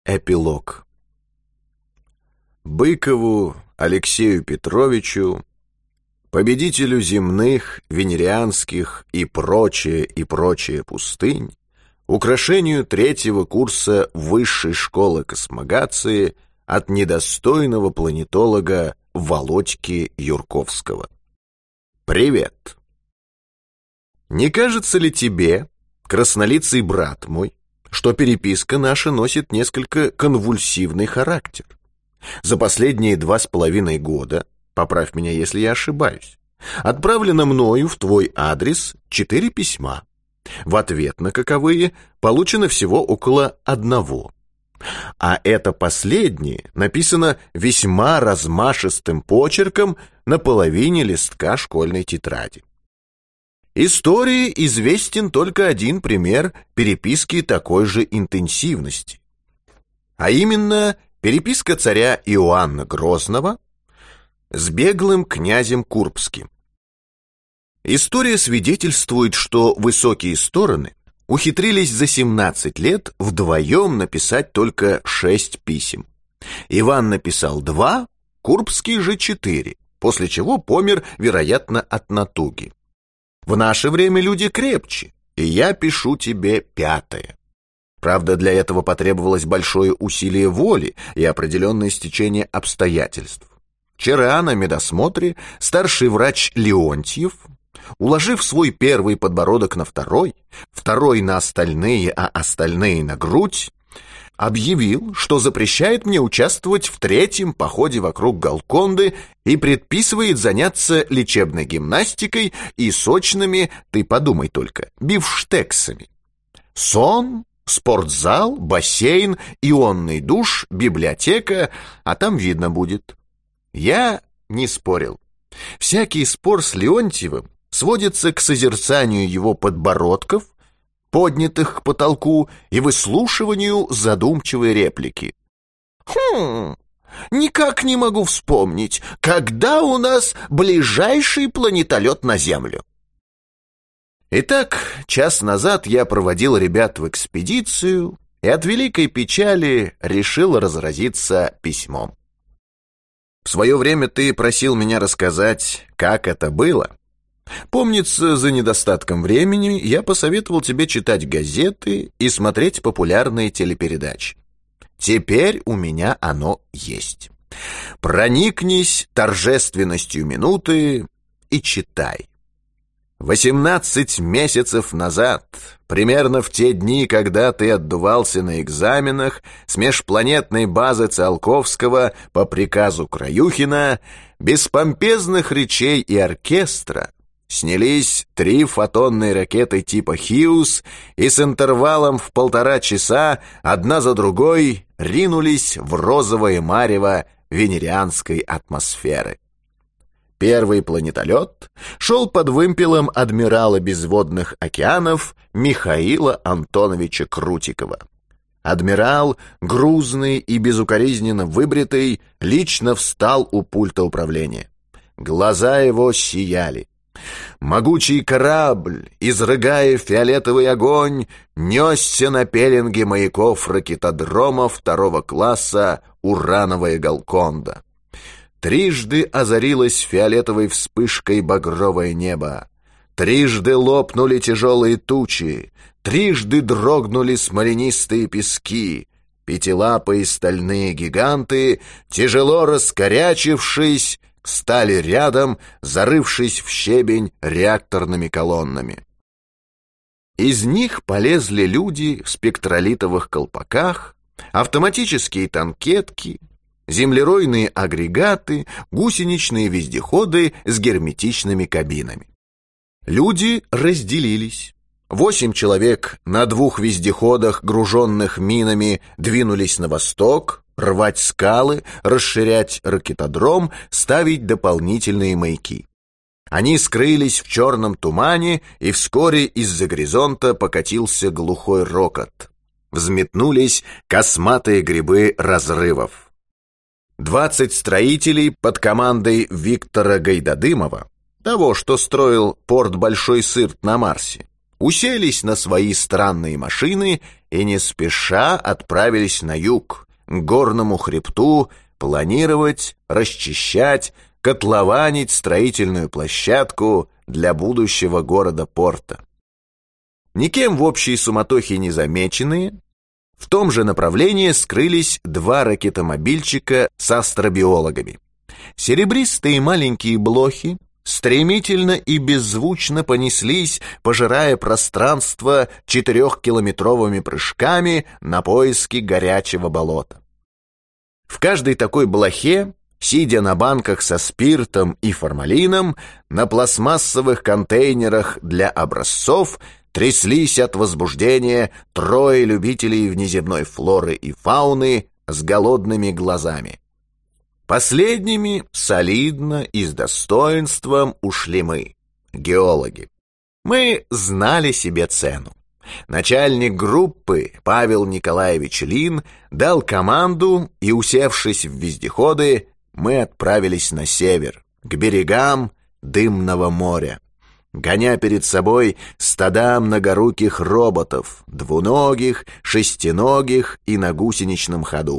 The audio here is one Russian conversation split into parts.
Эпилог. Быкову Алексею Петровичу, победителю земных, венерианских и прочее пустынь, украшению третьего курса Высшей школы космогации от недостойного планетолога Володьки Юрковского. Привет! Не кажется ли тебе, краснолицый брат мой, что переписка наша носит несколько конвульсивный характер? За последние 2,5 года, поправь меня, если я ошибаюсь, отправлено мною в твой адрес 4 письма. В ответ на каковые получено всего около 1. А это последнее написано весьма размашистым почерком на половине листка школьной тетради. Истории известен только один пример переписки такой же интенсивности, а именно переписка царя Иоанна Грозного с беглым князем Курбским. История свидетельствует, что высокие стороны ухитрились за 17 лет вдвоем написать только 6 писем. Иван написал 2, Курбский же 4, после чего помер, вероятно, от натуги. В наше время люди крепче, и я пишу тебе 5. Правда, для этого потребовалось большое усилие воли и определенное стечение обстоятельств. Вчера на медосмотре старший врач Леонтьев, уложив свой первый подбородок на второй на остальные, а остальные на грудь, объявил, что запрещает мне участвовать в 3-м походе вокруг Голконды и предписывает заняться лечебной гимнастикой и сочными, ты подумай только, бифштексами. Сон, спортзал, бассейн, ионный душ, библиотека, а там видно будет. Я не спорил. Всякий спор с Леонтьевым сводится к созерцанию его подбородков, поднятых к потолку, и выслушиванию задумчивой реплики. Никак не могу вспомнить, когда у нас ближайший планетолет на Землю. Итак, час назад я проводил ребят в экспедицию и от великой печали решил разразиться письмом. В свое время ты просил меня рассказать, как это было. Помнится, за недостатком времени я посоветовал тебе читать газеты и смотреть популярные телепередачи. Теперь у меня оно есть. Проникнись торжественностью минуты и читай. 18 месяцев назад, примерно в те дни, когда ты отдувался на экзаменах с межпланетной базы Циолковского по приказу Краюхина, без помпезных речей и оркестра, снялись 3 фотонные ракеты типа «Хьюз» и с интервалом в 1,5 часа одна за другой ринулись в розовое марево венерианской атмосферы. Первый планетолет шел под вымпелом адмирала безводных океанов Михаила Антоновича Крутикова. Адмирал, грузный и безукоризненно выбритый, лично встал у пульта управления. Глаза его сияли. Могучий корабль, изрыгая фиолетовый огонь, несся на пеленге маяков ракетодрома 2-го класса «Урановая Голконда». Трижды озарилось фиолетовой вспышкой багровое небо. Трижды лопнули тяжелые тучи. Трижды дрогнули смоленистые пески. Пятилапые стальные гиганты, тяжело раскорячившись, стали рядом, зарывшись в щебень реакторными колоннами. Из них полезли люди в спектролитовых колпаках, автоматические танкетки, землеройные агрегаты, гусеничные вездеходы с герметичными кабинами. Люди разделились. 8 человек на 2 вездеходах, груженных минами, двинулись на восток, рвать скалы, расширять ракетодром, ставить дополнительные маяки. Они скрылись в черном тумане, и вскоре из-за горизонта покатился глухой рокот. Взметнулись косматые грибы разрывов. 20 строителей под командой Виктора Гайдадымова, того, что строил порт Большой Сырт на Марсе, уселись на свои странные машины и не спеша отправились на юг, к горному хребту, планировать, расчищать, котлованить строительную площадку для будущего города-порта. Никем в общей суматохе не замеченные, в том же направлении скрылись два ракетомобильчика с астробиологами. Серебристые маленькие блохи стремительно и беззвучно понеслись, пожирая пространство 4-километровыми прыжками на поиски горячего болота. В каждой такой блохе, сидя на банках со спиртом и формалином, на пластмассовых контейнерах для образцов, тряслись от возбуждения трое любителей внеземной флоры и фауны с голодными глазами. Последними солидно и с достоинством ушли мы, геологи. Мы знали себе цену. Начальник группы Павел Николаевич Лин дал команду, и, усевшись в вездеходы, мы отправились на север, к берегам Дымного моря, гоня перед собой стада многоруких роботов, двуногих, шестиногих и на гусеничном ходу.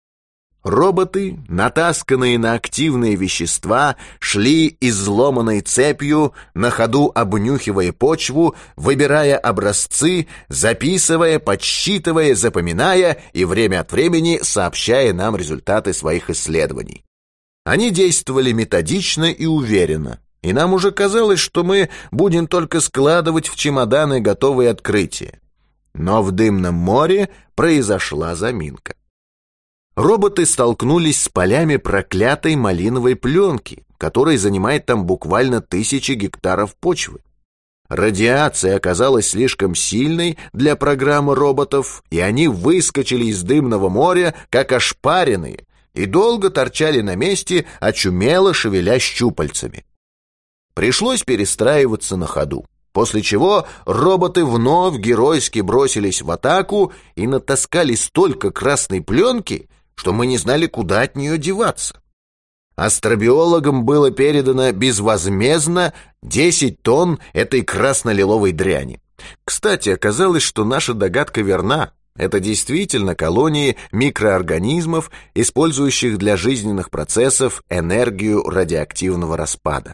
Роботы, натасканные на активные вещества, шли изломанной цепью, на ходу обнюхивая почву, выбирая образцы, записывая, подсчитывая, запоминая и время от времени сообщая нам результаты своих исследований. Они действовали методично и уверенно, и нам уже казалось, что мы будем только складывать в чемоданы готовые открытия. Но в Дымном море произошла заминка. Роботы столкнулись с полями проклятой малиновой пленки, которая занимает там буквально 1000 гектаров почвы. Радиация оказалась слишком сильной для программы роботов, и они выскочили из Дымного моря, как ошпаренные, и долго торчали на месте, очумело шевеля щупальцами. Пришлось перестраиваться на ходу, после чего роботы вновь геройски бросились в атаку и натаскали столько красной пленки, что мы не знали, куда от нее деваться. Астробиологам было передано безвозмездно 10 тонн этой красно-лиловой дряни. Кстати, оказалось, что наша догадка верна. Это действительно колонии микроорганизмов, использующих для жизненных процессов энергию радиоактивного распада.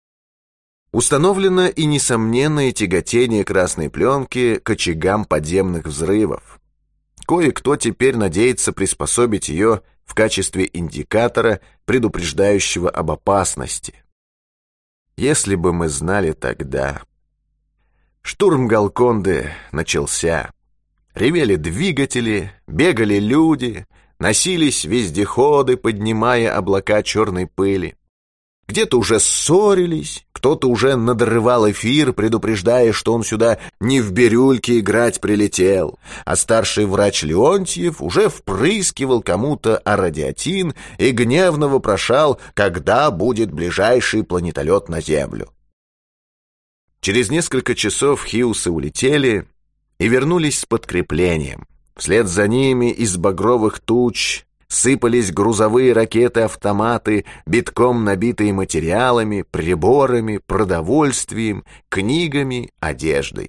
Установлено и несомненное тяготение красной пленки к очагам подземных взрывов. Кое-кто теперь надеется приспособить ее в качестве индикатора, предупреждающего об опасности. Если бы мы знали тогда. Штурм Галконды начался. Ревели двигатели, бегали люди, носились вездеходы, поднимая облака черной пыли. Где-то уже ссорились, кто-то уже надрывал эфир, предупреждая, что он сюда не в бирюльке играть прилетел, а старший врач Леонтьев уже впрыскивал кому-то арадиатин и гневно вопрошал, когда будет ближайший планетолет на Землю. Через несколько часов хиусы улетели и вернулись с подкреплением. Вслед за ними из багровых туч сыпались грузовые ракеты-автоматы, битком набитые материалами, приборами, продовольствием, книгами, одеждой.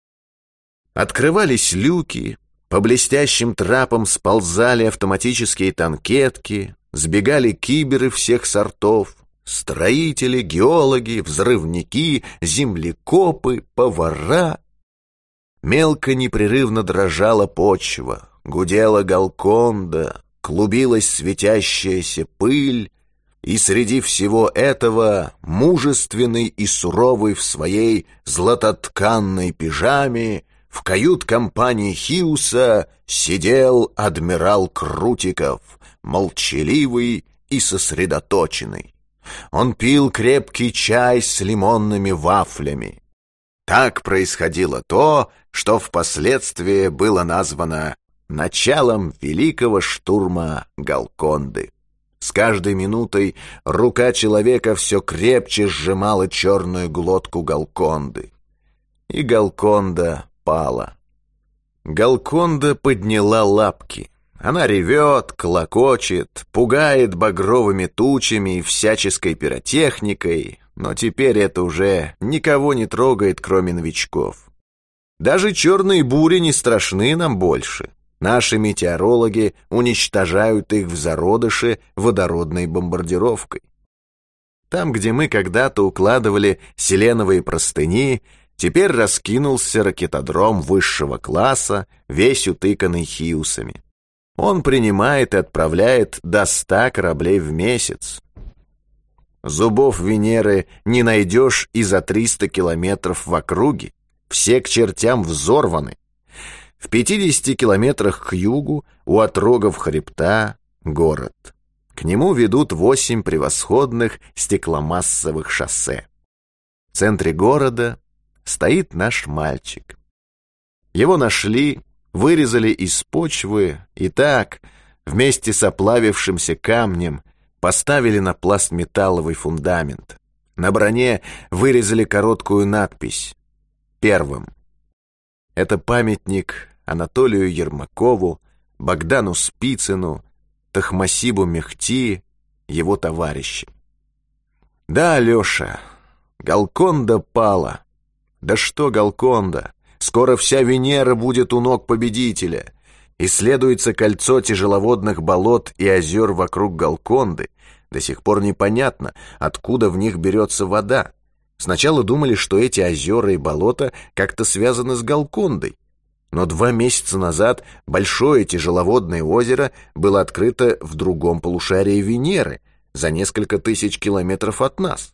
Открывались люки, по блестящим трапам сползали автоматические танкетки, сбегали киберы всех сортов, строители, геологи, взрывники, землекопы, повара. Мелко непрерывно дрожала почва, гудела Галконда, клубилась светящаяся пыль, и среди всего этого мужественный и суровый в своей златотканной пижаме в кают-компании Хиуса сидел адмирал Крутиков, молчаливый и сосредоточенный. Он пил крепкий чай с лимонными вафлями. Так происходило то, что впоследствии было названо началом великого штурма Галконды. С каждой минутой рука человека все крепче сжимала черную глотку Галконды. И Галконда пала. Галконда подняла лапки. Она ревет, клокочет, пугает багровыми тучами и всяческой пиротехникой, но теперь это уже никого не трогает, кроме новичков. Даже черные бури не страшны нам больше. Наши метеорологи уничтожают их в зародыше водородной бомбардировкой. Там, где мы когда-то укладывали селеновые простыни, теперь раскинулся ракетодром высшего класса, весь утыканный хиусами. Он принимает и отправляет до 100 кораблей в месяц. Зубов Венеры не найдешь и за 300 километров в округе. Все к чертям взорваны. В 50 километрах к югу, у отрогов хребта, город. К нему ведут 8 превосходных стекломассовых шоссе. В центре города стоит наш мальчик. Его нашли, вырезали из почвы и так, вместе с оплавившимся камнем, поставили на пластметалловый фундамент. На броне вырезали короткую надпись «Первым». Это памятник Анатолию Ермакову, Богдану Спицыну, Тахмасибу Мехти, его товарищам. Да, Леша, Голконда пала. Да что Голконда? Скоро вся Венера будет у ног победителя. Исследуется кольцо тяжеловодных болот и озер вокруг Голконды. До сих пор непонятно, откуда в них берется вода. Сначала думали, что эти озера и болота как-то связаны с Голкондой. Но 2 месяца назад большое тяжеловодное озеро было открыто в другом полушарии Венеры, за несколько тысяч километров от нас.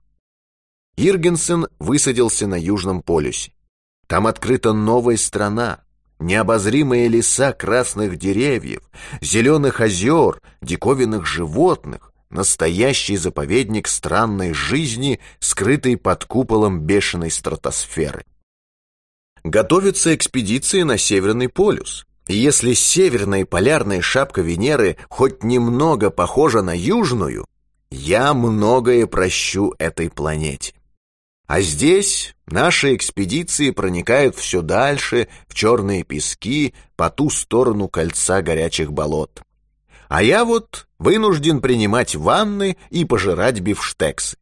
Иргенсен высадился на Южном полюсе. Там открыта новая страна, необозримые леса красных деревьев, зеленых озер, диковинных животных, настоящий заповедник странной жизни, скрытый под куполом бешеной стратосферы. Готовятся экспедиции на Северный полюс. И если северная полярная шапка Венеры хоть немного похожа на южную, я многое прощу этой планете. А здесь наши экспедиции проникают все дальше в черные пески по ту сторону кольца горячих болот. А я вот вынужден принимать ванны и пожирать бифштексы.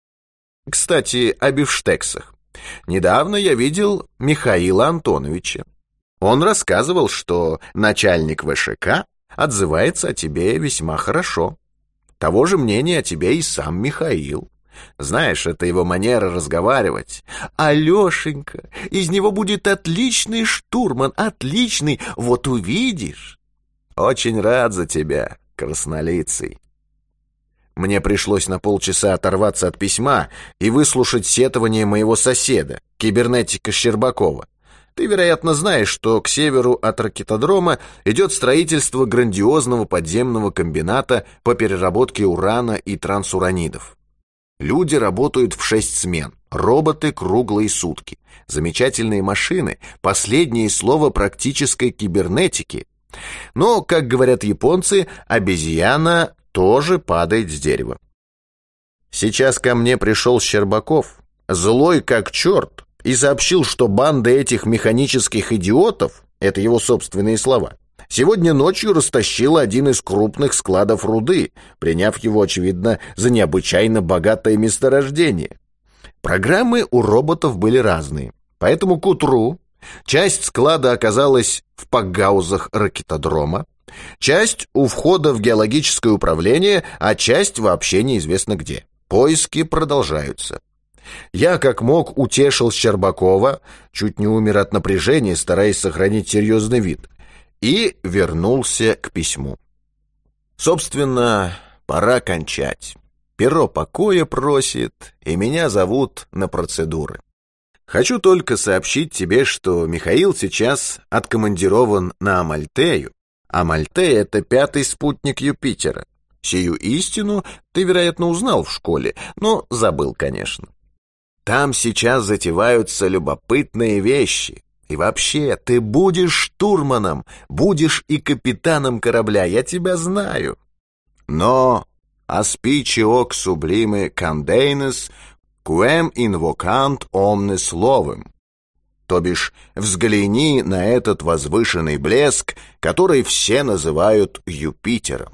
Кстати, о бифштексах. Недавно я видел Михаила Антоновича. Он рассказывал, что начальник ВШК отзывается о тебе весьма хорошо. Того же мнения о тебе и сам Михаил. Знаешь, это его манера разговаривать. «Алешенька, из него будет отличный штурман, отличный, вот увидишь». Очень рад за тебя, краснолицый. Мне пришлось на полчаса оторваться от письма и выслушать сетование моего соседа, кибернетика Щербакова. Ты, вероятно, знаешь, что к северу от ракетодрома идет строительство грандиозного подземного комбината по переработке урана и трансуранидов. Люди работают в 6 смен, роботы круглые сутки. Замечательные машины, последнее слово практической кибернетики. Но, как говорят японцы, обезьяна тоже падает с дерева. Сейчас ко мне пришел Щербаков, злой как черт, и сообщил, что банда этих механических идиотов, это его собственные слова, сегодня ночью растащила один из крупных складов руды, приняв его, очевидно, за необычайно богатое месторождение. Программы у роботов были разные, поэтому к утру часть склада оказалась в пакгаузах ракетодрома, часть у входа в геологическое управление, а часть вообще неизвестно где. Поиски продолжаются. Я как мог утешил Щербакова, чуть не умер от напряжения, стараясь сохранить серьезный вид, и вернулся к письму. Собственно, пора кончать. Перо покоя просит, и меня зовут на процедуры. Хочу только сообщить тебе, что Михаил сейчас откомандирован на Амальтею. Амальтея — это 5-й спутник Юпитера. Сию истину ты, вероятно, узнал в школе, но забыл, конечно. Там сейчас затеваются любопытные вещи. И вообще, ты будешь штурманом, будешь и капитаном корабля, я тебя знаю. Но aspici hoc sublime candenes, quem invocant omnes lovem. То бишь, взгляни на этот возвышенный блеск, который все называют Юпитером.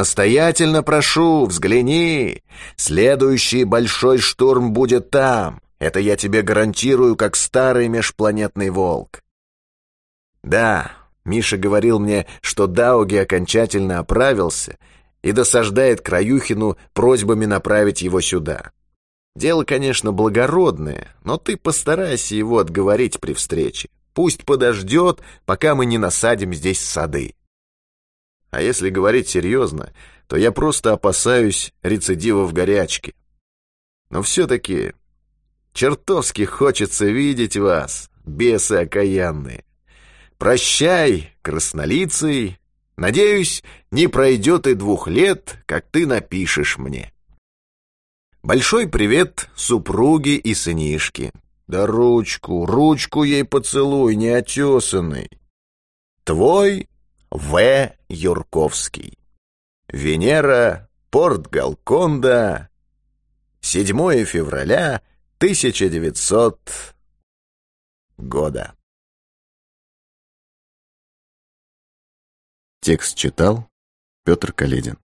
Настоятельно прошу, взгляни. Следующий большой штурм будет там. Это я тебе гарантирую, как старый межпланетный волк. Да, Миша говорил мне, что Дауги окончательно оправился и досаждает Краюхину просьбами направить его сюда. Дело, конечно, благородное, но ты постарайся его отговорить при встрече. Пусть подождет, пока мы не насадим здесь сады. А если говорить серьезно, то я просто опасаюсь рецидива в горячке. Но все-таки чертовски хочется видеть вас, бесы окаянные. Прощай, краснолицый. Надеюсь, не пройдет и 2 лет, как ты напишешь мне. Большой привет супруге и сынишке. Да ручку ей поцелуй, неотесанный. Твой В. Юрковский. Венера, порт Галконда, 7 февраля 1900 года. Текст читал Петр Каледин.